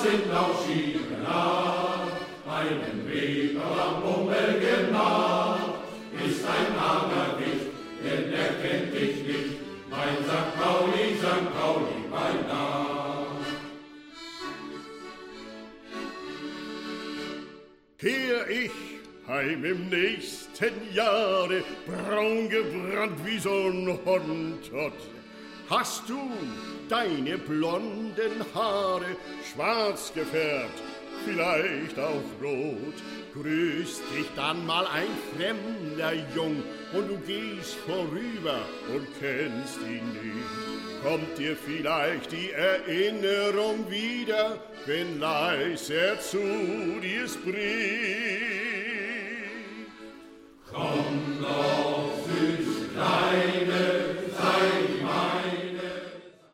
in Lauschierenach, einen Meter am Bummel nah, ist ein armer Wicht, denn er kennt dich nicht, mein St. Pauli beinah. Kehr ich heim im nächsten Jahre, braun gebrannt wie so'n Hottentott. Hast du deine blonden Haare schwarz gefärbt, vielleicht auch rot? Grüßt dich dann mal ein fremder Jung und du gehst vorüber und kennst ihn nicht. Kommt dir vielleicht die Erinnerung wieder, wenn leis er zu dir spricht?